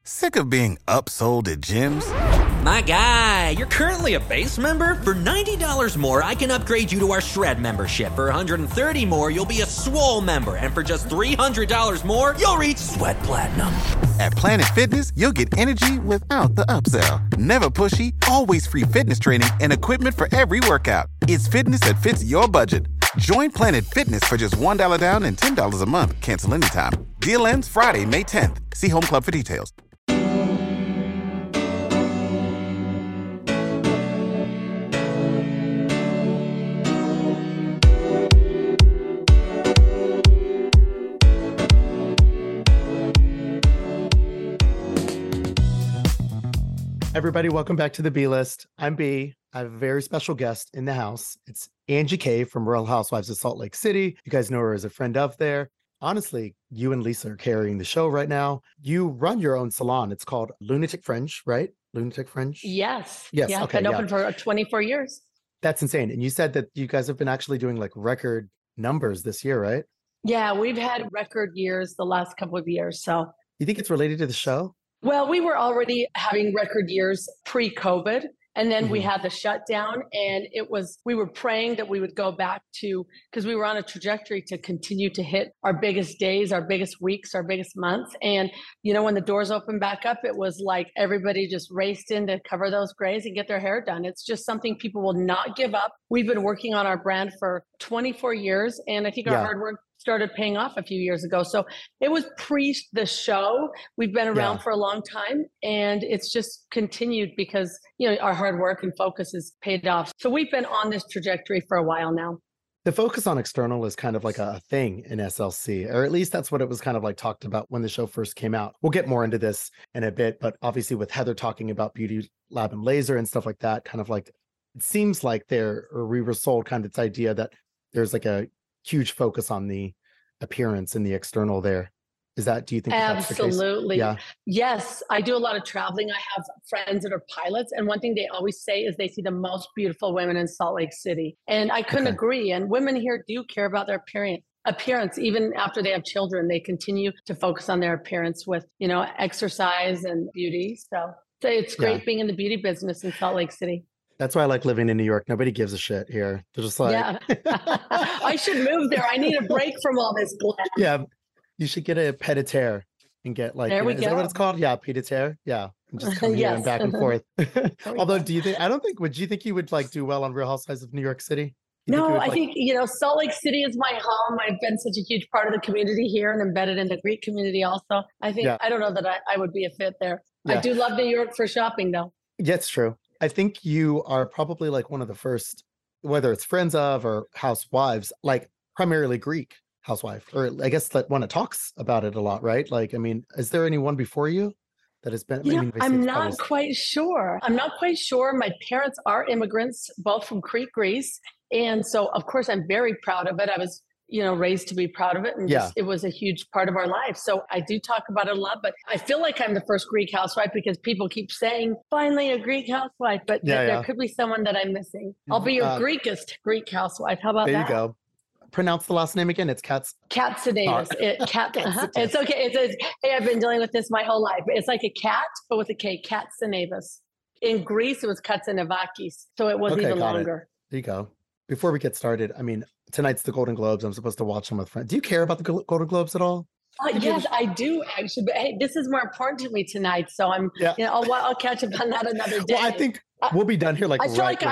Sick of being upsold at gyms? My guy, you're currently a base member? For $90 more, I can upgrade you to our Shred membership. For $130 more, you'll be a Swole member. And for just $300 more, you'll reach Sweat Platinum. At Planet Fitness, you'll get energy without the upsell. Never pushy, always free fitness training and equipment for every workout. It's fitness that fits your budget. Join Planet Fitness for just $1 down and $10 a month. Cancel anytime. Deal ends Friday, May 10th. See Home Club for details. Everybody, welcome back to the B List. I'm B. I have a very special guest in the house. It's Angie K from Real Housewives of Salt Lake City. You guys know her as a friend of there. Honestly, you and Lisa are carrying the show right now. You run your own salon. It's called Lunatic Fringe, right? Lunatic Fringe? Yes. Yes. Yeah, Okay. been open for 24 years. That's insane. And you said that you guys have been actually doing like record numbers this year, right? Yeah, we've had record years the last couple of years. So, You think it's related to the show? well, we were already having record years pre-COVID. And then we had the shutdown, and we were praying that we would go back to, because we were on a trajectory to continue to hit our biggest days, our biggest weeks, our biggest months. And, you know, when the doors opened back up, it was like everybody just raced in to cover those grays and get their hair done. It's just something people will not give up. We've been working on our brand for 24 years, and I think our hard work started paying off a few years ago. So it was pre the show. We've been around for a long time, and it's just continued because, you know, our hard work and focus has paid off. So we've been on this trajectory for a while now. The focus on external is kind of like a thing in SLC, or at least that's what it was kind of like talked about when the show first came out. We'll get more into this in a bit, but obviously with Heather talking about Beauty Lab and Laser and stuff like that, kind of like, it seems like we were sold kind of this idea that there's like a huge focus on the appearance and the external there. Do you think that's the case? Absolutely. Yeah. Yes, I do a lot of traveling. I have friends that are pilots, and one thing they always say is they see the most beautiful women in Salt Lake City. And I couldn't agree. And women here do care about their appearance. Even after they have children, they continue to focus on their appearance with, you know, exercise and beauty. So it's great being in the beauty business in Salt Lake City. That's why I like living in New York. Nobody gives a shit here. They're just like, I should move there. I need a break from all this glam. Yeah, you should get a pied-à-terre and get like, there we is go. that what it's called? Yeah, pied-à-terre. Yeah, and just come here and back and forth. Although, would you think you would like do well on Real Housewives of New York City? No, I think, you know, Salt Lake City is my home. I've been such a huge part of the community here and embedded in the Greek community also. I think, I don't know that I would be a fit there. Yeah. I do love New York for shopping though. Yeah, it's true. I think you are probably like one of the first, whether it's friends of or housewives, like primarily Greek housewife, or I guess that one that talks about it a lot, right? Like, I mean, is there anyone before you that has been? I'm not quite sure. My parents are immigrants, both from Crete, Greece. And so, of course, I'm very proud of it. I was, you know, raised to be proud of it. And it was a huge part of our life. So I do talk about it a lot, but I feel like I'm the first Greek housewife because people keep saying, finally a Greek housewife, but there could be someone that I'm missing. I'll be your Greekest Greek housewife. How about that? There you go. Pronounce the last name again. It's Katsanevis. It's okay. Hey, I've been dealing with this my whole life. It's like a cat, but with a K, Katsanevis. In Greece, it was Katsanevakis. So it was even longer. There you go. Before we get started, I mean, tonight's the Golden Globes. I'm supposed to watch them with friends. Do you care about the Golden Globes at all? Yes, I do actually. But hey, this is more important to me tonight. So I'll catch up on that another day. Well, I think we'll be done here. I feel like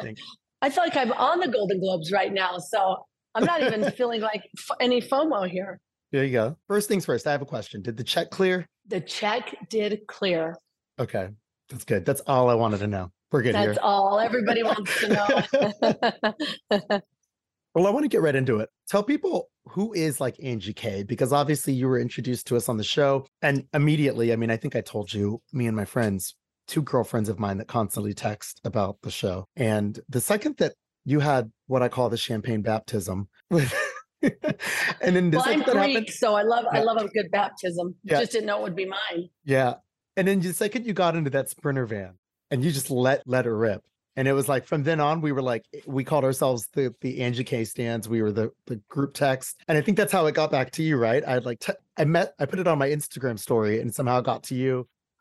I'm on the Golden Globes right now. So I'm not even feeling like any FOMO here. There you go. First things first, I have a question. Did the check clear? The check did clear. Okay, that's good. That's all I wanted to know. We're good here. That's all everybody wants to know. Well, I want to get right into it. Tell people who is like Angie K, because obviously you were introduced to us on the show. And immediately, I mean, I think I told you, me and my friends, 2 girlfriends of mine that constantly text about the show. And the second that you had what I call the champagne baptism. And then I'm Greek, so I love a good baptism. Just didn't know it would be mine. Yeah. And then the second you got into that Sprinter van and you just let her rip. And it was like, from then on, we were like, we called ourselves the Angie K stands. We were the group text. And I think that's how it got back to you, right? I put it on my Instagram story and somehow got to you.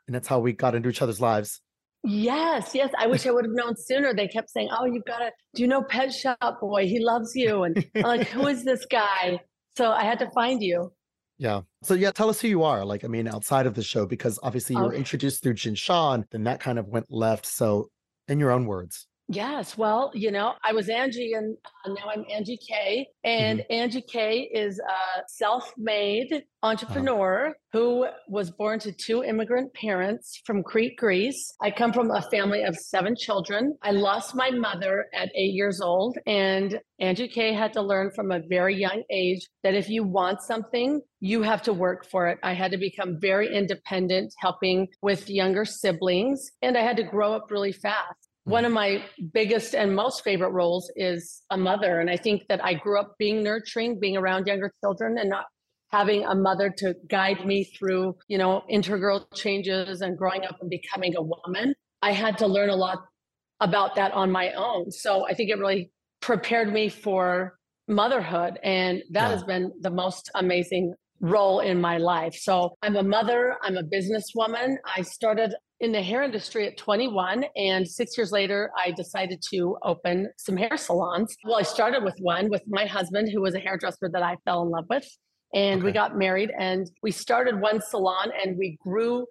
And that's how we got into each other's lives. Yes, yes. I wish I would have known sooner. They kept saying, "Oh, you've got to, do you know Pet Shop Boy? He loves you." And I'm like, who is this guy? So I had to find you. Yeah. So yeah, tell us who you are. Like, I mean, outside of the show, because obviously you were Okay. introduced through Jin Sean, then that kind of went left. So in your own words. Yes. Well, I was Angie and now I'm Angie K. Hmm. And Angie K is a self-made Uh-huh. entrepreneur who was born to two immigrant parents from Crete, Greece. I come from a family of 7 children. I lost my mother at 8 years old, and Angie K had to learn from a very young age that if you want something, you have to work for it. I had to become very independent, helping with younger siblings, and I had to grow up really fast. One Mhm. of my biggest and most favorite roles is a mother. And I think that I grew up being nurturing, being around younger children and not having a mother to guide me through, integral changes and growing up and becoming a woman. I had to learn a lot about that on my own. So I think it really prepared me for motherhood. And that Yeah. has been the most amazing role in my life. So I'm a mother, I'm a businesswoman. I started in the hair industry at 21, and 6 years later, I decided to open some hair salons. Well, I started with one with my husband, who was a hairdresser that I fell in love with. And we Okay. got married and we started one salon and we grew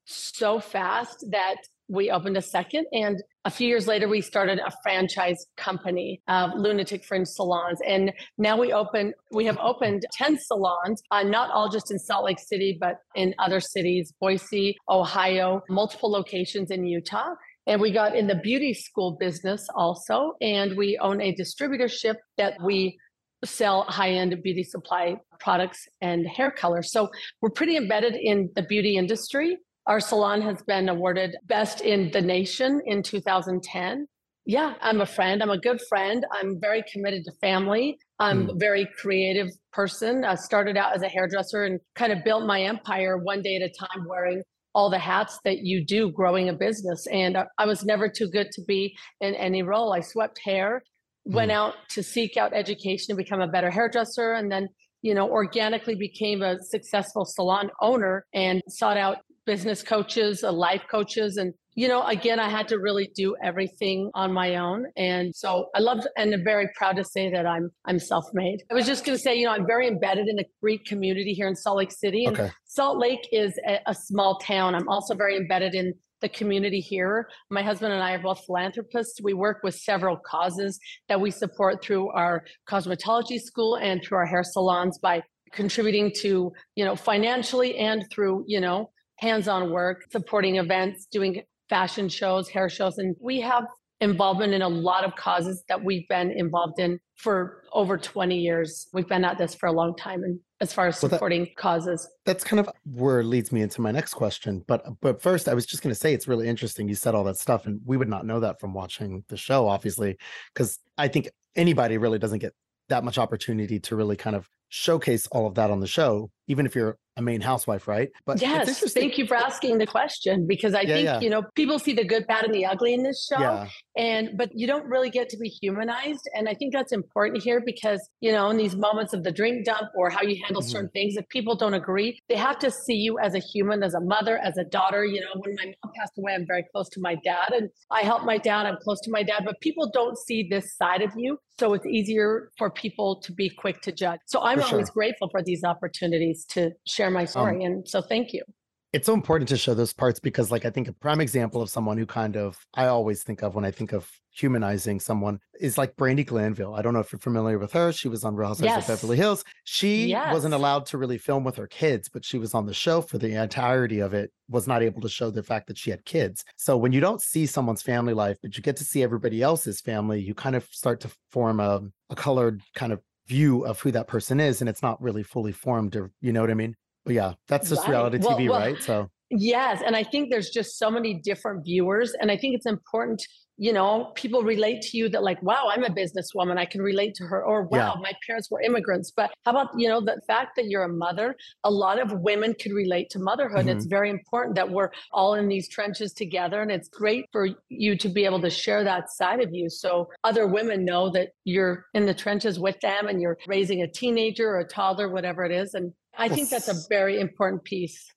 so fast that we opened a second. And a few years later, we started a franchise company of Lunatic Fringe salons. And now we have opened 10 salons, not all just in Salt Lake City, but in other cities, Boise, Ohio, multiple locations in Utah. And we got in the beauty school business also. And we own a distributorship that we sell high-end beauty supply products and hair color. So we're pretty embedded in the beauty industry. Our salon has been awarded Best in the Nation in 2010. Yeah, I'm a friend. I'm a good friend. I'm very committed to family. I'm Mm. a very creative person. I started out as a hairdresser and kind of built my empire one day at a time, wearing all the hats that you do growing a business. And I was never too good to be in any role. I swept hair, went Mm. out to seek out education to become a better hairdresser, and then organically became a successful salon owner and sought out business coaches, life coaches. And, again, I had to really do everything on my own. And so I love and am very proud to say that I'm self-made. I was just going to say, I'm very embedded in the Greek community here in Salt Lake City. And Okay. Salt Lake is a small town. I'm also very embedded in the community here. My husband and I are both philanthropists. We work with several causes that we support through our cosmetology school and through our hair salons by contributing to, financially and through, hands-on work, supporting events, doing fashion shows, hair shows. And we have involvement in a lot of causes that we've been involved in for over 20 years. We've been at this for a long time. And as far as Well, supporting causes. that's kind of where it leads me into my next question. But first, I was just going to say it's really interesting. You said all that stuff, and we would not know that from watching the show, obviously, because I think anybody really doesn't get that much opportunity to really kind of showcase all of that on the show, even if you're a main housewife, right? But it's Yes, interesting. thank you for asking the question, because I Yeah, think, yeah, people see the good, bad, and the ugly in this show. yeah. But you don't really get to be humanized. And I think that's important here because, in these moments of the drink dump or how you handle Mhm. certain things, if people don't agree, they have to see you as a human, as a mother, as a daughter. When my mom passed away, I'm very close to my dad and I help my dad. I'm close to my dad, but people don't see this side of you. So it's easier for people to be quick to judge. So I'm For always sure. grateful for these opportunities to share my Um, story. And so thank you. it's so important to show those parts because, like, I think a prime example of someone who kind of I always think of when I think of humanizing someone is like Brandi Glanville. I don't know if you're familiar with her. She was on Real Housewives of Yes. Beverly Hills. She wasn't Yes. allowed to really film with her kids, but she was on the show for the entirety of it, was not able to show the fact that she had kids. So when you don't see someone's family life, but you get to see everybody else's family, you kind of start to form a colored kind of view of who that person is. And it's not really fully formed, or you know what I mean? But yeah, that's just Right. reality Well, TV, well, right? So yes. And I think there's just so many different viewers. And I think it's important, people relate to you that, like, wow, I'm a businesswoman. I can relate to her. Or, yeah. wow, my parents were immigrants. But how about, the fact that you're a mother? A lot of women could relate to motherhood. And it's Mhm. very important that we're all in these trenches together. And it's great for you to be able to share that side of you. So other women know that you're in the trenches with them and you're raising a teenager or a toddler, whatever it is. And I Well, think that's a very important piece.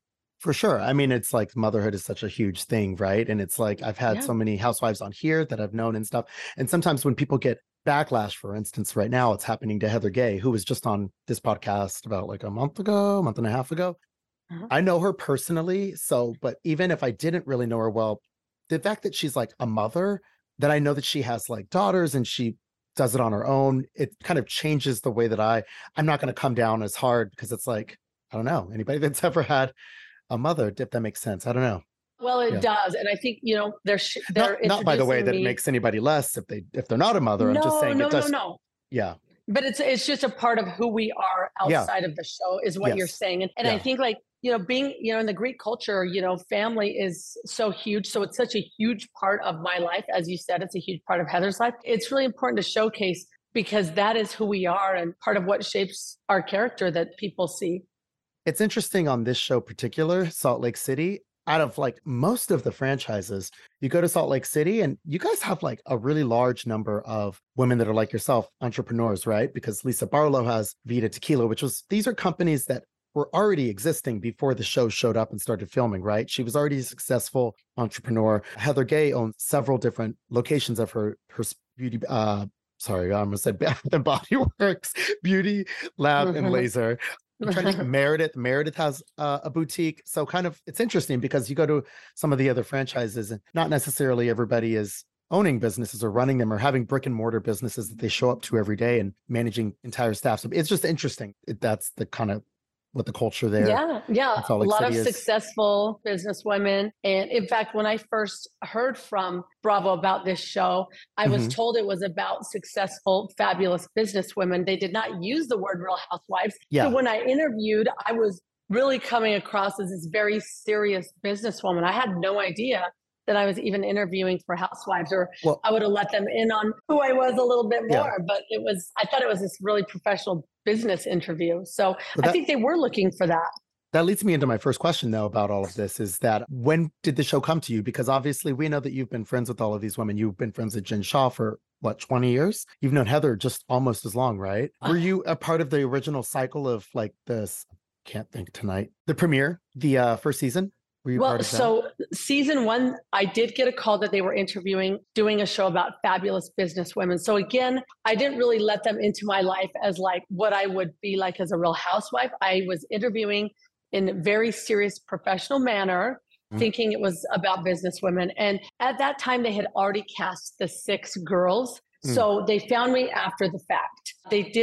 For sure. I mean, it's like motherhood is such a huge thing, right? And it's like I've had Yeah. so many housewives on here that I've known and stuff. And sometimes when people get backlash, for instance, right now it's happening to Heather Gay, who was just on this podcast about like a month and a half ago. Uh-huh. I know her personally. So, but even if I didn't really know her well, the fact that she's like a mother, that I know that she has like daughters and she does it on her own, it kind of changes the way that I'm not going to come down as hard because it's like, I don't know, anybody that's ever had a mother, if that makes sense. I don't know. Well, it Yeah. does. And I think, they're Not by the way introducing that it me- makes anybody less if they're not a mother. I'm just saying no, it does. no. Yeah. But it's just a part of who we are Yeah. outside of the show is what you're Yes. saying. And I Yeah. think like, being, in the Greek culture, family is so huge. So it's such a huge part of my life. As you said, it's a huge part of Heather's life. It's really important to showcase because that is who we are and part of what shapes our character that people see. It's interesting on this show particular, Salt Lake City, out of like most of the franchises, you go to Salt Lake City and you guys have like a really large number of women that are like yourself, entrepreneurs, right? Because Lisa Barlow has Vita Tequila, these are companies that were already existing before the show showed up and started filming, right? She was already a successful entrepreneur. Heather Gay owns several different locations of her beauty, sorry, I almost said Bath and Body Works, beauty lab and laser. I'm trying to think, Meredith has a boutique. So kind of, it's interesting because you go to some of the other franchises and not necessarily everybody is owning businesses or running them or having brick and mortar businesses that they show up to every day and managing entire staff. So it's just interesting. That's the kind of what the culture there. Yeah. Salt Lake A lot City of is. successful businesswomen. And in fact, when I first heard from Bravo about this show, I was told it was about successful, fabulous businesswomen. They did not use the word Real Housewives. Yeah. So when I interviewed, I was really coming across as this very serious businesswoman. I had no idea that I was even interviewing for Housewives, or I would have let them in on who I was a little bit more. But I thought it was this really professional business interview. So I think they were looking for that. That leads me into my first question, though, about all of this is that when did the show come to you? Because obviously we know that you've been friends with all of these women. You've been friends with Jen Shaw for what, 20 years? You've known Heather just almost as long, right? Were you a part of the original cycle of like this? Can't think tonight. The premiere, the first season? Were you part of that? So season 1, I did get a call that they were doing a show about fabulous business women. So again, I didn't really let them into my life as like what I would be like as a Real Housewife. I was interviewing in a very serious professional manner, thinking it was about business women. And at that time, they had already cast the 6 girls. So they found me after the fact.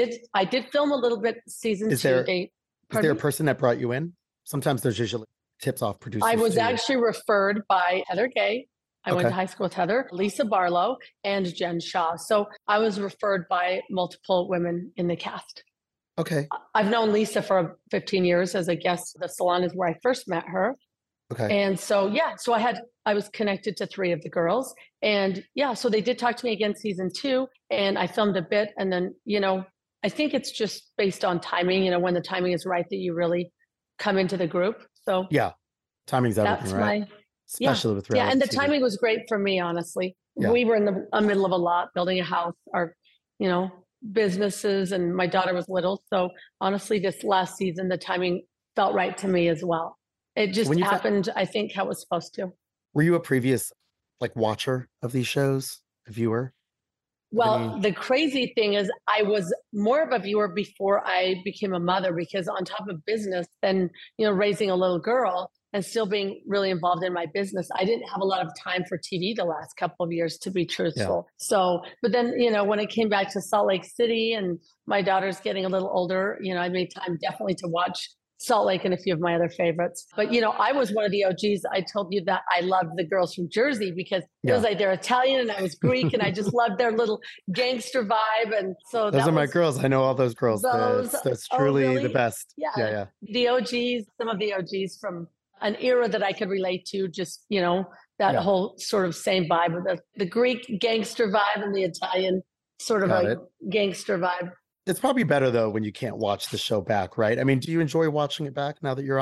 I did film a little bit season 2. Is there a person that brought you in? Sometimes there's usually tips off producers. I was too. actually referred by Heather Gay. I went to high school with Heather, Lisa Barlow, and Jen Shaw. So I was referred by multiple women in the cast. Okay. I've known Lisa for 15 years as a guest. The salon is where I first met her. Okay. And so, I was connected to 3 of the girls. And so they did talk to me again season 2, and I filmed a bit. And then, I think it's just based on timing, when the timing is right that you really come into the group. So timing's everything, that's right? Especially with reality and the TV. timing was great for me, honestly. Yeah. We were in the middle of a lot, building a house, our, businesses, and my daughter was little. So honestly, this last season, the timing felt right to me as well. It just happened, I think, how it was supposed to. Were you a previous like watcher of these shows, a viewer? Well, the crazy thing is I was more of a viewer before I became a mother, because on top of business and, raising a little girl and still being really involved in my business, I didn't have a lot of time for TV the last couple of years, to be truthful. Yeah. So, but then, when it came back to Salt Lake City and my daughter's getting a little older, I made time definitely to watch Salt Lake and a few of my other favorites. But, I was one of the OGs. I told you that I loved the girls from Jersey because it was like they're Italian and I was Greek, and I just loved their little gangster vibe. And so those are my girls. I know all those girls. That's truly the best. Yeah. The OGs, some of the OGs from an era that I could relate to, just, that whole sort of same vibe with the Greek gangster vibe and the Italian sort of gangster vibe. It's probably better though when you can't watch the show back, right? I mean, do you enjoy watching it back now that you're on it?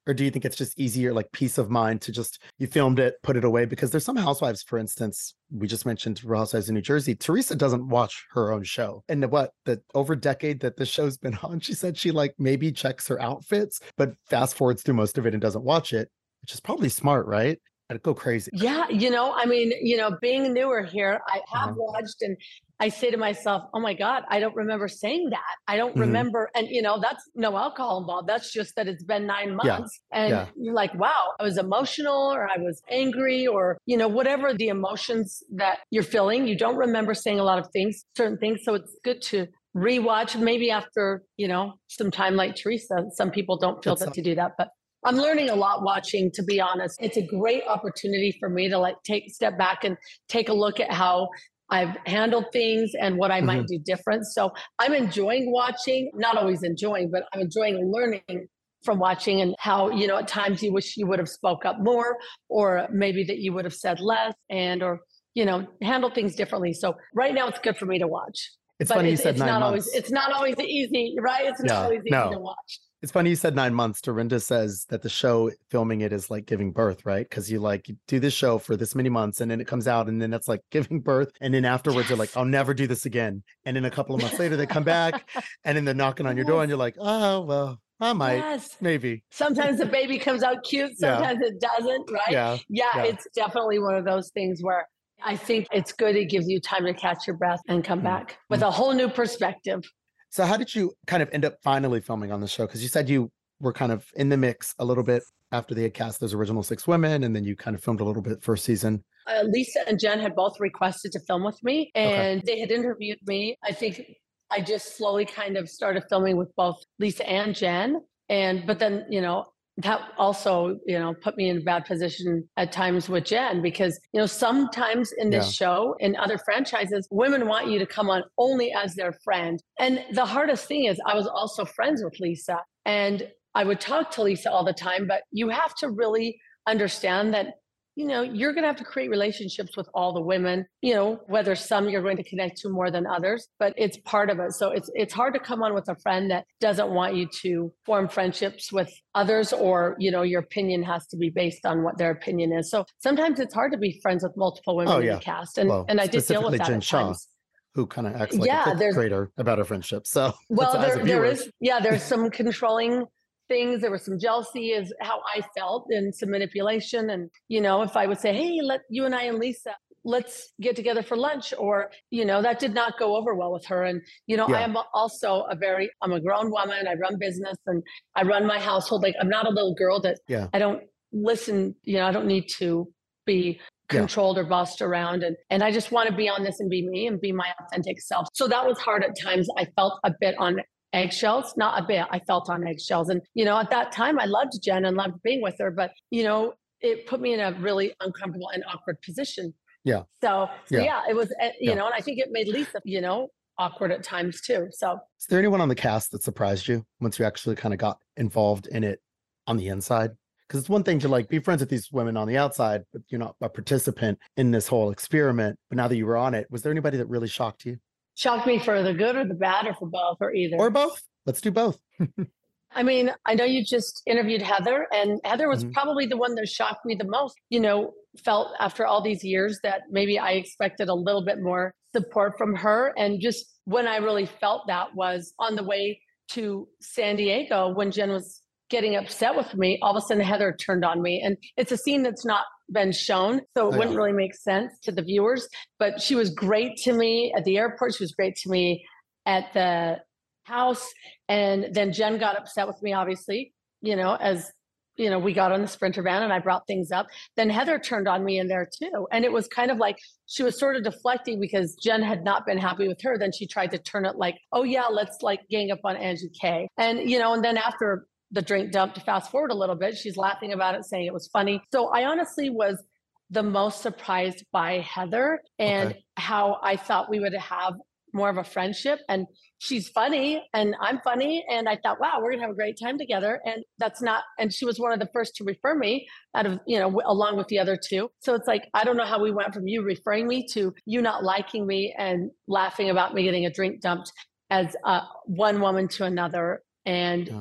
Or do you think it's just easier, like peace of mind to just, you filmed it, put it away? Because there's some housewives, for instance, we just mentioned Real Housewives in New Jersey. Teresa doesn't watch her own show. And the over a decade that the show's been on, she said she like maybe checks her outfits, but fast forwards through most of it and doesn't watch it, which is probably smart, right? I'd go crazy. Yeah, I mean, being newer here, I have watched and I say to myself, oh my God, I don't remember saying that. I don't remember. And, that's no alcohol involved. That's just that it's been 9 months. And you're like, wow, I was emotional or I was angry or, whatever the emotions that you're feeling. You don't remember saying a lot of things, certain things. So it's good to rewatch maybe after, some time like Teresa. Some people don't feel that to do that, but I'm learning a lot watching, to be honest. It's a great opportunity for me to like take a step back and take a look at how I've handled things and what I might do different. So I'm enjoying watching, not always enjoying, but I'm enjoying learning from watching and how, at times you wish you would have spoke up more, or maybe that you would have said less or handle things differently. So right now it's good for me to watch. It's funny you said 9 months. It's not always easy, right? It's not always easy to watch. It's funny you said 9 months. Dorinda says that the show, filming it is like giving birth, right? Because you do this show for this many months and then it comes out and then it's like giving birth. And then afterwards they're like, I'll never do this again. And then a couple of months later they come back and then they're knocking on your door and you're like, oh, well, I might, maybe. Sometimes the baby comes out cute. Sometimes it doesn't, right? Yeah, it's definitely one of those things where I think it's good. It gives you time to catch your breath and come back with a whole new perspective. So how did you kind of end up finally filming on the show? Because you said you were kind of in the mix a little bit after they had cast those original 6 women, and then you kind of filmed a little bit first season. Lisa and Jen had both requested to film with me, and they had interviewed me. I think I just slowly kind of started filming with both Lisa and Jen. But then, that also, put me in a bad position at times with Jen because, sometimes in this show, in other franchises, women want you to come on only as their friend. And the hardest thing is I was also friends with Lisa and I would talk to Lisa all the time, but you have to really understand that, you're going to have to create relationships with all the women, whether some you're going to connect to more than others, but it's part of it. So it's hard to come on with a friend that doesn't want you to form friendships with others or, your opinion has to be based on what their opinion is. So sometimes it's hard to be friends with multiple women in the cast. And I did deal with that Jen at Shaw, times. who kind of acts like a fifth grader about our friendship. So there's some controlling things. There was some jealousy is how I felt and some manipulation. And, if I would say, hey, you and I and Lisa, let's get together for lunch or, that did not go over well with her. And, I am also I'm a grown woman. I run business and I run my household. Like I'm not a little girl that I don't listen, I don't need to be controlled or bossed around. And I just want to be on this and be me and be my authentic self. So that was hard at times. I felt a bit on eggshells, not a bit. I felt on eggshells. And, at that time I loved Jen and loved being with her, but, it put me in a really uncomfortable and awkward position. Yeah. So it was, and I think it made Lisa, awkward at times too. So is there anyone on the cast that surprised you once you actually kind of got involved in it on the inside? Because it's one thing to like be friends with these women on the outside, but you're not a participant in this whole experiment. But now that you were on it, was there anybody that really shocked you? Shocked me for the good or the bad or for both or either? Or both. Let's do both. I mean, I know you just interviewed Heather and Heather was probably the one that shocked me the most, felt after all these years that maybe I expected a little bit more support from her. And just when I really felt that was on the way to San Diego when Jen was getting upset with me, all of a sudden Heather turned on me. And it's a scene that's not been shown, so it wouldn't really make sense to the viewers. But she was great to me at the airport. She was great to me at the house. And then Jen got upset with me, obviously, as we got on the Sprinter van and I brought things up. Then Heather turned on me in there too. And it was kind of like she was sort of deflecting because Jen had not been happy with her. Then she tried to turn it like, oh yeah, let's like gang up on Angie K. And, and then after the drink dump, to fast forward a little bit, she's laughing about it, saying it was funny. So I honestly was the most surprised by Heather and how I thought we would have more of a friendship. And she's funny and I'm funny. And I thought, wow, we're gonna have a great time together. And and she was one of the first to refer me out of, along with the other two. So it's like, I don't know how we went from you referring me to you not liking me and laughing about me getting a drink dumped as one woman to another. And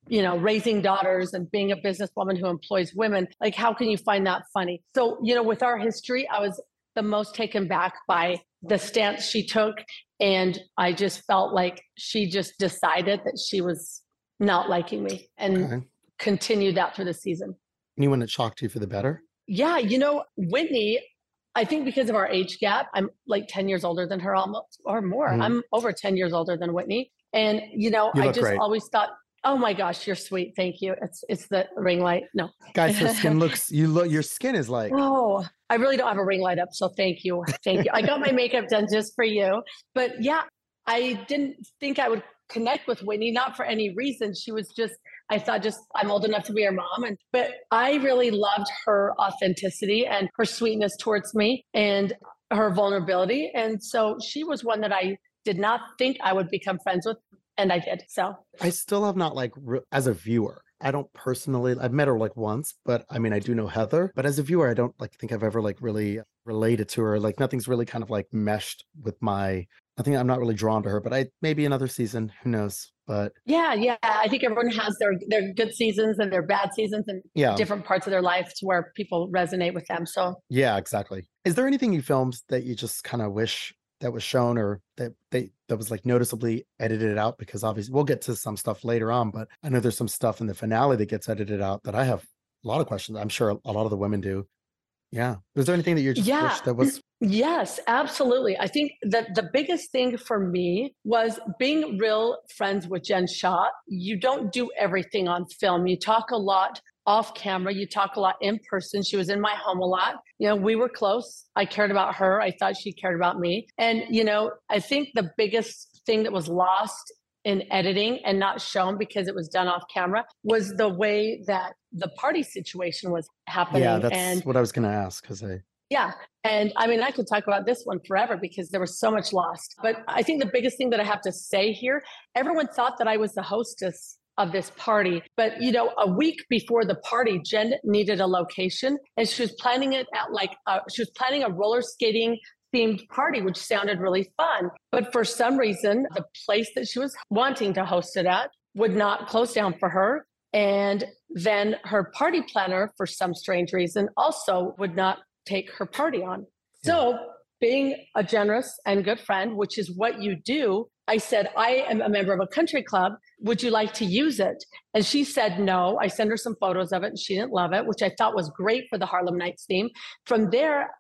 raising daughters and being a businesswoman who employs women. Like, how can you find that funny? So, with our history, I was the most taken back by the stance she took. And I just felt like she just decided that she was not liking me and continued that through the season. Anyone that shocked you for the better? Yeah. Whitney, I think because of our age gap, I'm like 10 years older than her almost or more. Mm-hmm. I'm over 10 years older than Whitney. And, I just great. Always thought, oh my gosh, you're sweet. Thank you. It's the ring light. No. Guys, her skin your skin is like. Oh, I really don't have a ring light up. So thank you. Thank you. I got my makeup done just for you. But yeah, I didn't think I would connect with Whitney, not for any reason. She was I thought I'm old enough to be her mom. But I really loved her authenticity and her sweetness towards me and her vulnerability. And so she was one that I did not think I would become friends with. And I did. So I still have not as a viewer, I don't personally, I've met her once, but I mean, I do know Heather, but as a viewer, I don't think I've ever really related to her. Nothing's really kind of meshed with I think I'm not really drawn to her, but maybe another season, who knows? But yeah. I think everyone has their good seasons and their bad seasons and different parts of their life to where people resonate with them. So yeah, exactly. Is there anything you filmed that you just kind of wish that was shown or that was noticeably edited out? Because obviously we'll get to some stuff later on, but I know there's some stuff in the finale that gets edited out that I have a lot of questions. I'm sure a lot of the women do. Yeah. Was there anything that you just wish that was? Yes, absolutely. I think that the biggest thing for me was being real friends with Jen Shah. You don't do everything on film. You talk a lot off camera. You talk a lot in person. She was in my home a lot. We were close. I cared about her. I thought she cared about me. And, I think the biggest thing that was lost in editing and not shown because it was done off camera was the way that the party situation was happening. Yeah, that's what I was going to ask. Yeah. And I mean, I could talk about this one forever because there was so much lost. But I think the biggest thing that I have to say here, everyone thought that I was the hostess of this party. But, a week before the party, Jen needed a location and she was planning it at she was planning a roller skating themed party, which sounded really fun. But for some reason, the place that she was wanting to host it at would not close down for her. And then her party planner, for some strange reason, also would not take her party on. So being a generous and good friend, which is what you do, I said, I am a member of a country club. Would you like to use it? And she said no. I sent her some photos of it and she didn't love it, which I thought was great for the Harlem Nights theme. From there,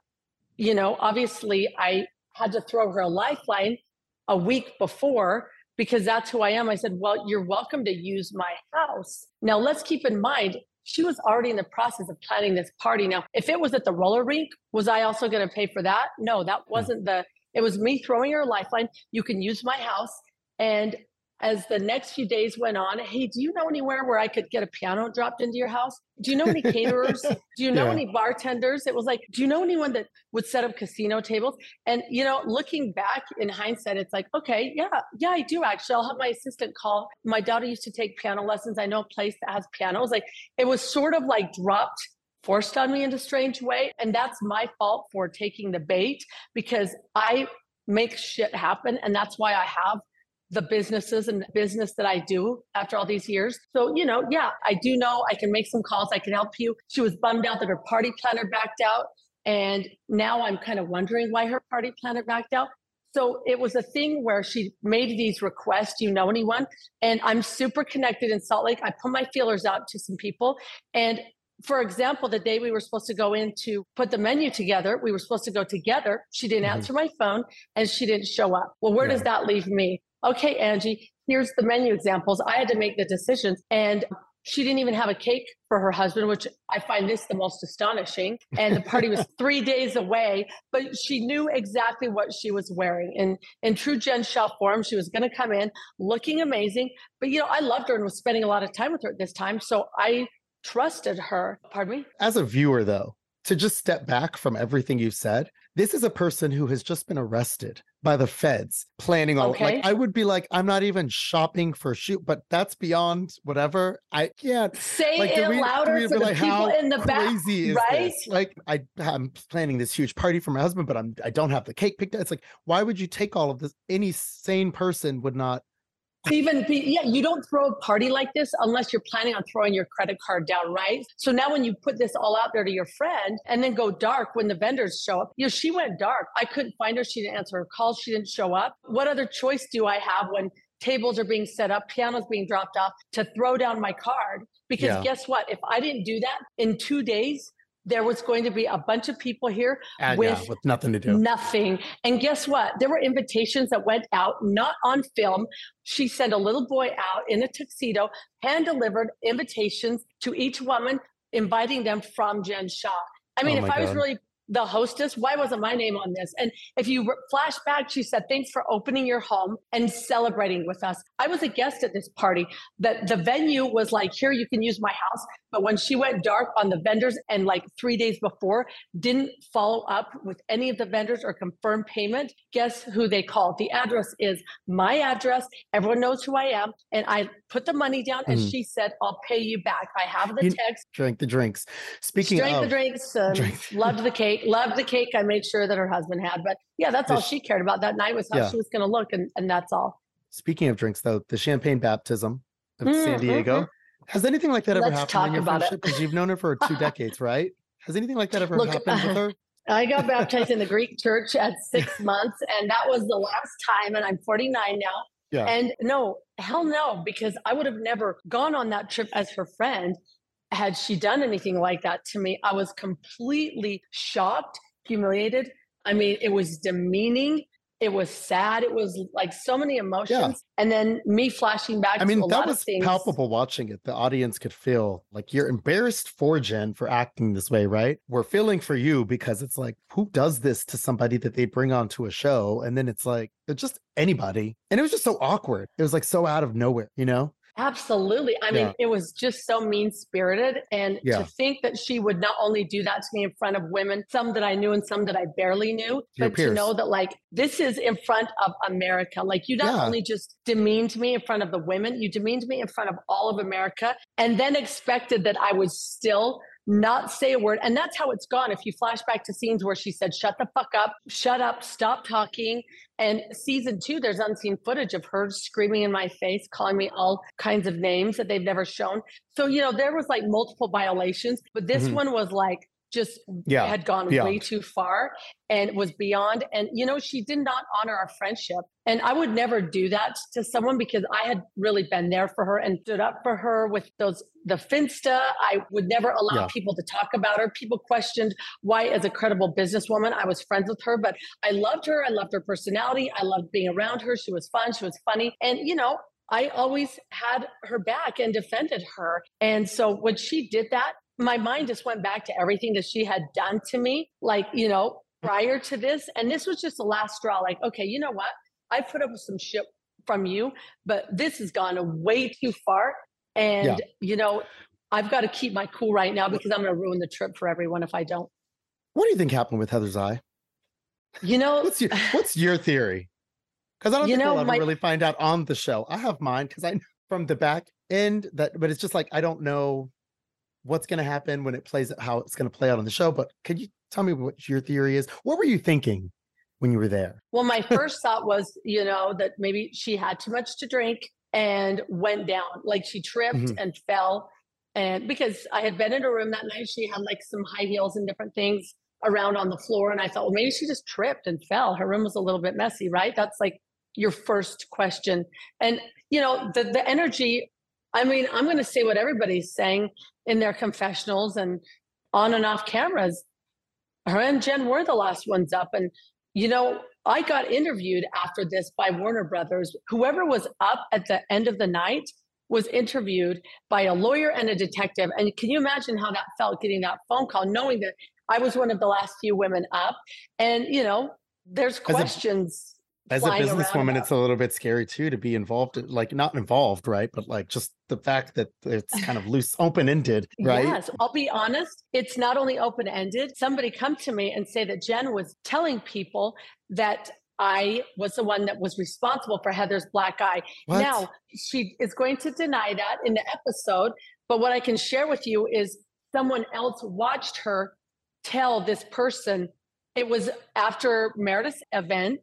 obviously I had to throw her a lifeline a week before because that's who I am. I said, well, you're welcome to use my house. Now, let's keep in mind, she was already in the process of planning this party. Now, if it was at the roller rink, was I also going to pay for that? No, that wasn't it was me throwing her a lifeline. You can use my house. And as the next few days went on, hey, do you know anywhere where I could get a piano dropped into your house? Do you know any caterers? Do you know any bartenders? It was do you know anyone that would set up casino tables? And, looking back in hindsight, it's okay, yeah, I do actually. I'll have my assistant call. My daughter used to take piano lessons. I know a place that has pianos. It was sort of forced on me in a strange way. And that's my fault for taking the bait because I make shit happen. And that's why I have the businesses and business that I do after all these years. So, I do know I can make some calls. I can help you. She was bummed out that her party planner backed out. And now I'm kind of wondering why her party planner backed out. So it was a thing where she made these requests. Do you know anyone? And I'm super connected in Salt Lake. I put my feelers out to some people. And for example, the day we were supposed to go in to put the menu together, we were supposed to go together. She didn't answer my phone and she didn't show up. Well, where does that leave me? Okay, Angie, here's the menu examples. I had to make the decisions. And she didn't even have a cake for her husband, which I find this the most astonishing. And the party was 3 days away, but she knew exactly what she was wearing. And in true Jen Shah form, she was going to come in looking amazing. But, I loved her and was spending a lot of time with her at this time. So I trusted her. Pardon me? As a viewer, though, to just step back from everything you've said, this is a person who has just been arrested by the feds planning all I would be I'm not even shopping for a shoot, but that's beyond whatever. I can't say it louder for the people in the back. Crazy is right? This? I'm planning this huge party for my husband, but I don't have the cake picked out. It's why would you take all of this? Any sane person would not You don't throw a party like this unless you're planning on throwing your credit card down, right? So now when you put this all out there to your friend and then go dark when the vendors show up, she went dark. I couldn't find her. She didn't answer her calls. She didn't show up. What other choice do I have when tables are being set up, pianos being dropped off, to throw down my card? Because guess what? If I didn't do that in 2 days, there was going to be a bunch of people here with nothing to do. Nothing. And guess what? There were invitations that went out, not on film. She sent a little boy out in a tuxedo, hand-delivered invitations to each woman, inviting them from Jen Shah. I mean, if I was really the hostess, why wasn't my name on this? And if you flash back, she said, thanks for opening your home and celebrating with us. I was a guest at this party. The venue was like, here, you can use my house. But when she went dark on the vendors and like 3 days before, didn't follow up with any of the vendors or confirm payment, guess who they called? The address is my address. Everyone knows who I am. And I put the money down and she said, I'll pay you back. I have the text. Drank the drinks. Drank the drinks. Loved the cake. Loved the cake. I made sure that her husband had. But yeah, that's all she cared about that night was how she was going to look. And that's all. Speaking of drinks, though, the champagne baptism of San Diego. Has anything like that ever happened in your friendship? Because you've known her for 2 decades, right? Has anything like that ever happened with her? I got baptized in the Greek church at 6 months, and that was the last time, and I'm 49 now. Yeah. And no, hell no, because I would have never gone on that trip as her friend had she done anything like that to me. I was completely shocked, humiliated. I mean, it was demeaning. It was sad. It was like so many emotions. Yeah. And then me flashing back to a lot of things. That was palpable watching it. The audience could feel like you're embarrassed for Jen for acting this way, right? We're feeling for you because it's like, who does this to somebody that they bring onto a show? And then it's like, it's just anybody. And it was just so awkward. It was like so out of nowhere, you know? Absolutely. I mean, it was just so mean-spirited. And to think that she would not only do that to me in front of women, some that I knew and some that I barely knew, but to know that like, this is in front of America. Like you not only just demeaned me in front of the women, you demeaned me in front of all of America and then expected that I would still not say a word. And that's how it's gone. If you flash back to scenes where she said, shut the fuck up, shut up, stop talking. And season 2, there's unseen footage of her screaming in my face, calling me all kinds of names that they've never shown. So, you know, there was like multiple violations, but this one was like, just had gone way too far and was beyond. And, you know, she did not honor our friendship. And I would never do that to someone because I had really been there for her and stood up for her with the Finsta. I would never allow people to talk about her. People questioned why, as a credible businesswoman, I was friends with her, but I loved her. I loved her personality. I loved being around her. She was fun. She was funny. And, you know, I always had her back and defended her. And so when she did that, my mind just went back to everything that she had done to me, like, you know, prior to this. And this was just the last straw. Like, okay, you know what? I put up with some shit from you, but this has gone way too far. And, you know, I've got to keep my cool right now because I'm going to ruin the trip for everyone if I don't. What do you think happened with Heather's eye? You know, what's your theory? Because I don't think we'll ever really find out on the show. I have mine because I know from the back end but it's just like, I don't know what's going to happen when it plays, how it's going to play out on the show. But could you tell me what your theory is? What were you thinking when you were there? Well, my first thought was, you know, that maybe she had too much to drink and went down, like she tripped and fell. And because I had been in a room that night, she had like some high heels and different things around on the floor. And I thought, well, maybe she just tripped and fell. Her room was a little bit messy, right? That's like your first question. And, you know, the energy, I mean, I'm going to say what everybody's saying in their confessionals and on and off cameras. Her and Jen were the last ones up. And, you know, I got interviewed after this by Warner Brothers. Whoever was up at the end of the night was interviewed by a lawyer and a detective. And can you imagine how that felt getting that phone call, knowing that I was one of the last few women up? And, you know, there's questions. As a businesswoman, it's a little bit scary too to be involved, like not involved, right? But like just the fact that it's kind of loose, open-ended, right? Yes, I'll be honest. It's not only open-ended. Somebody come to me and say that Jen was telling people that I was the one that was responsible for Heather's black eye. What? Now, she is going to deny that in the episode. But what I can share with you is someone else watched her tell this person. It was after Meredith's event.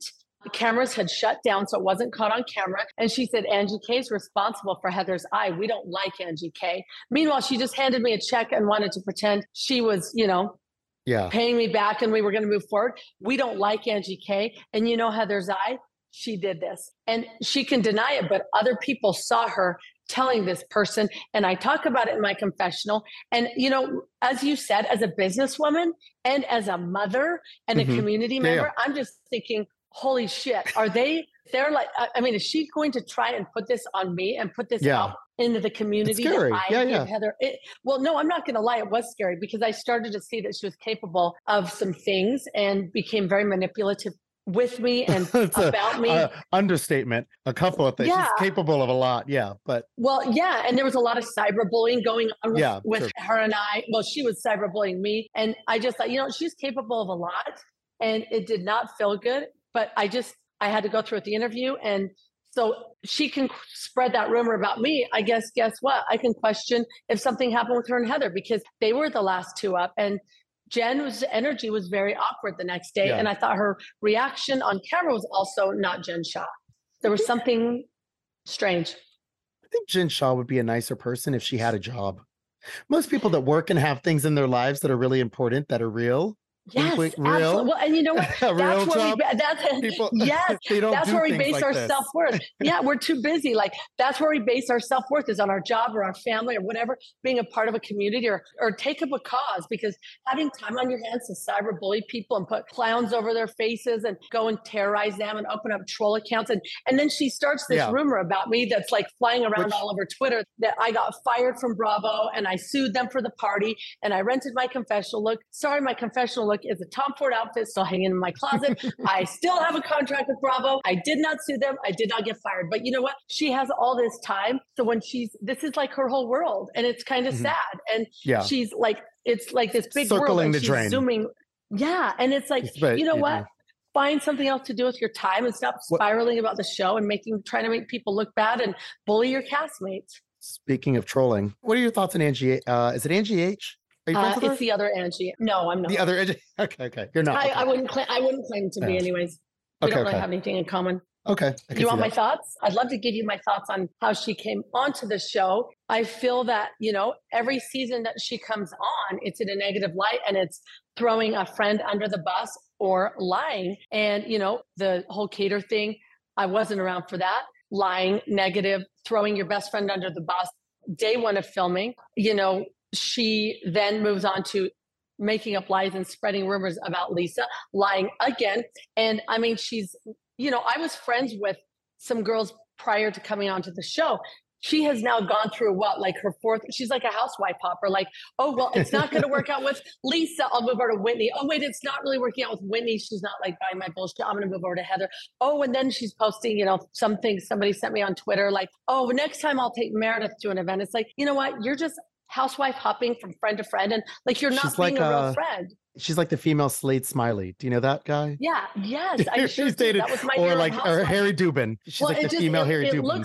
cameras had shut down, so it wasn't caught on camera. And she said, Angie K is responsible for Heather's eye. We don't like Angie K. Meanwhile, she just handed me a check and wanted to pretend she was, paying me back and we were going to move forward. We don't like Angie K. And Heather's eye, she did this. And she can deny it, but other people saw her telling this person. And I talk about it in my confessional. And, as you said, as a businesswoman and as a mother and a community member, I'm just thinking, holy shit, they're like, is she going to try and put this on me and put this out into the community? It's scary. Heather? Well, no, I'm not going to lie. It was scary because I started to see that she was capable of some things and became very manipulative with me and about me. Understatement. A couple of things. She's capable of a lot. Yeah. But and there was a lot of cyberbullying going on with her and I. Well, she was cyberbullying me. And I just thought, she's capable of a lot. And it did not feel good. But I had to go through with the interview. And so she can spread that rumor about me. I guess what? I can question if something happened with her and Heather because they were the last two up. And Jen's energy was very awkward the next day. And I thought her reaction on camera was also not Jen Shah. There was something strange. I think Jen Shah would be a nicer person if she had a job. Most people that work and have things in their lives that are really important, that are real. Yes, real. Absolutely. Well, and you know what? That's where we base our self-worth. Yeah, we're too busy. Like that's where we base our self-worth is on our job or our family or whatever, being a part of a community or take up a cause, because having time on your hands to cyberbully people and put clowns over their faces and go and terrorize them and open up troll accounts. And then she starts this rumor about me that's like flying around all over Twitter that I got fired from Bravo and I sued them for the party and I rented my confessional look. Sorry, my confessional look is a Tom Ford outfit still hanging in my closet. I still have a contract with Bravo. I did not sue them. I did not get fired. But you know what? She has all this time. So when this is like her whole world and it's kind of sad. And she's like, it's like this big circling world and the she's drain. Zooming. Yeah. And it's like, you know what? Find something else to do with your time and stop spiraling about the show and trying to make people look bad and bully your castmates. Speaking of trolling, what are your thoughts on Angie? Is it Angie H? Are you friends with her? It's the other Angie. No, I'm not. The other Angie? Okay. You're not. I wouldn't claim to be anyways. We don't really have anything in common. Okay. Do you want my thoughts? I'd love to give you my thoughts on how she came onto the show. I feel that, every season that she comes on, it's in a negative light and it's throwing a friend under the bus or lying. And, the whole Cater thing, I wasn't around for that. Lying, negative, throwing your best friend under the bus. Day one of filming, she then moves on to making up lies and spreading rumors about Lisa, lying again. And she's, I was friends with some girls prior to coming onto the show. She has now gone through her fourth, she's like a housewife hopper, like, oh, well, it's not going to work out with Lisa. I'll move over to Whitney. Oh, wait, it's not really working out with Whitney. She's not like buying my bullshit. I'm going to move over to Heather. Oh, and then she's posting, something somebody sent me on Twitter, like, oh, next time I'll take Meredith to an event. It's like, you know what? You're just housewife hopping from friend to friend. And like, you're not being a real friend. She's like the female Slade Smiley. Do you know that guy? Yeah. Yes. I sure dated, that was my or Harry Dubin. She's like the female Harry Dubin.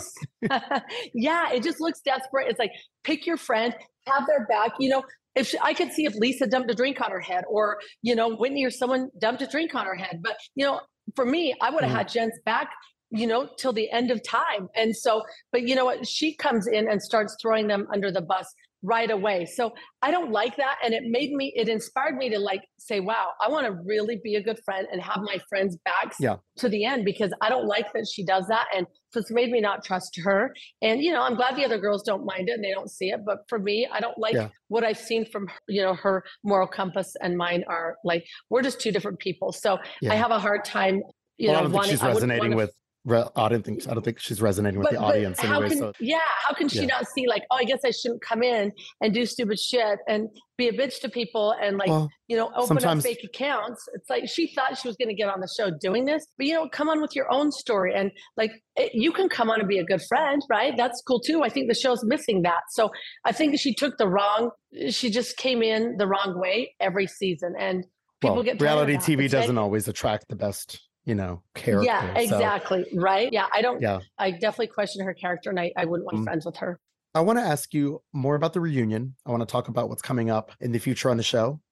It just looks desperate. It's like, pick your friend, have their back. I could see if Lisa dumped a drink on her head or, Whitney or someone dumped a drink on her head. But, for me, I would have had Jen's back, till the end of time. And so, but you know what? She comes in and starts throwing them under the bus right away. So I don't like that. And it inspired me to say, wow, I want to really be a good friend and have my friends' backs to the end, because I don't like that she does that. And so it's made me not trust her. And, I'm glad the other girls don't mind it and they don't see it. But for me, I don't like what I've seen from, her moral compass and mine are like, we're just two different people. So I have a hard time, I don't think she's resonating with. I don't think she's resonating with the audience anyway. How can she not see I guess I shouldn't come in and do stupid shit and be a bitch to people and open up fake accounts. It's like she thought she was going to get on the show doing this, but come on with your own story and you can come on and be a good friend, right? That's cool too. I think the show's missing that. So I think she just came in the wrong way every season, and people get reality TV doesn't always attract the best character. Yeah, exactly. So. Right. Yeah. I definitely question her character and I wouldn't want to be friends with her. I want to ask you more about the reunion. I want to talk about what's coming up in the future on the show,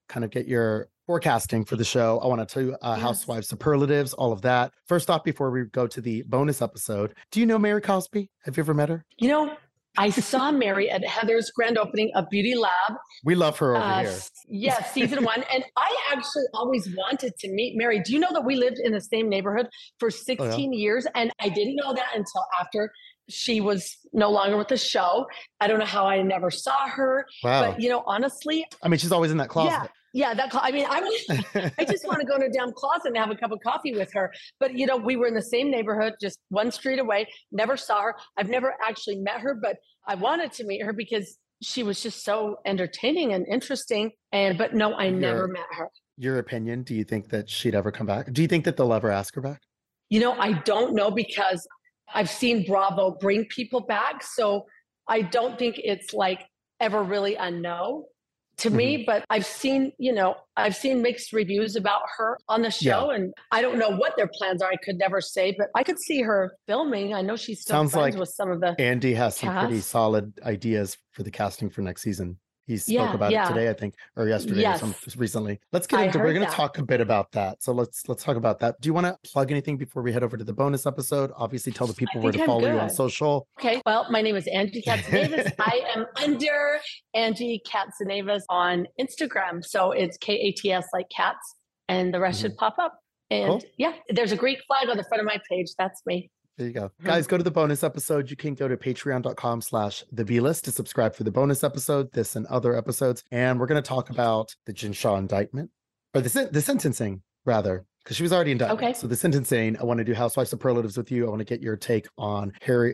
kind of get your forecasting for the show. I want to tell you Housewives superlatives, all of that. First off, before we go to the bonus episode, do you know Mary Cosby? Have you ever met her? You know, I saw Mary at Heather's grand opening of Beauty Lab. We love her over here. Yes, season 1. And I actually always wanted to meet Mary. Do you know that we lived in the same neighborhood for 16 years? And I didn't know that until after she was no longer with the show. I don't know how I never saw her. Wow. But, you know, honestly. I mean, she's always in that closet. Yeah, I mean, I just want to go in a damn closet and have a cup of coffee with her. But, you know, we were in the same neighborhood, just one street away, never saw her. I've never actually met her, but I wanted to meet her because she was just so entertaining and interesting. But no, I never met her. Your opinion, do you think that she'd ever come back? Do you think that they'll ever ask her back? You know, I don't know because I've seen Bravo bring people back. So I don't think it's like ever really a no to me, but I've seen mixed reviews about her on the show, and I don't know what their plans are. I could never say, but I could see her filming. I know she's still friends with some of the Andy has some pretty solid ideas for the casting for next season. He spoke about it today, I think, or yesterday or recently. Let's get into we're going to talk a bit about that. So let's talk about that. Do you want to plug anything before we head over to the bonus episode? Obviously, tell the people where to follow you on social. Okay. Well, my name is Angie Katsanevis. I am under Angie Katsanevis on Instagram. So it's KATS like cats, and the rest should pop up. And there's a Greek flag on the front of my page. That's me. There you go. Guys, go to the bonus episode. You can go to patreon.com/thebList to subscribe for the bonus episode, this and other episodes. And we're going to talk about the Jen Shah indictment, or the sentencing, rather, because she was already indicted. Okay. So the sentencing, I want to do Housewives superlatives with you. I want to get your take on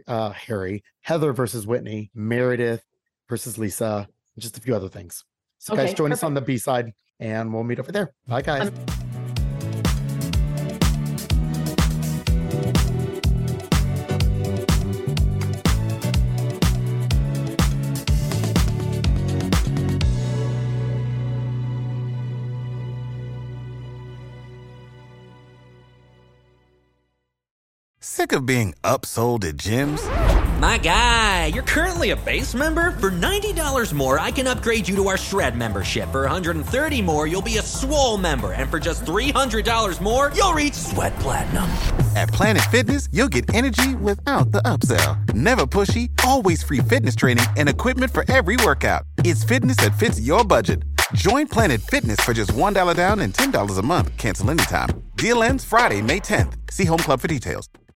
Heather versus Whitney, Meredith versus Lisa, and just a few other things. So guys, join us on the B side, and we'll meet over there. Bye, guys. Sick of being upsold at gyms? My guy, you're currently a base member? For $90 more, I can upgrade you to our Shred membership. For $130 more, you'll be a Swole member. And for just $300 more, you'll reach Sweat Platinum. At Planet Fitness, you'll get energy without the upsell. Never pushy, always free fitness training and equipment for every workout. It's fitness that fits your budget. Join Planet Fitness for just $1 down and $10 a month. Cancel anytime. Deal ends Friday, May 10th. See Home Club for details.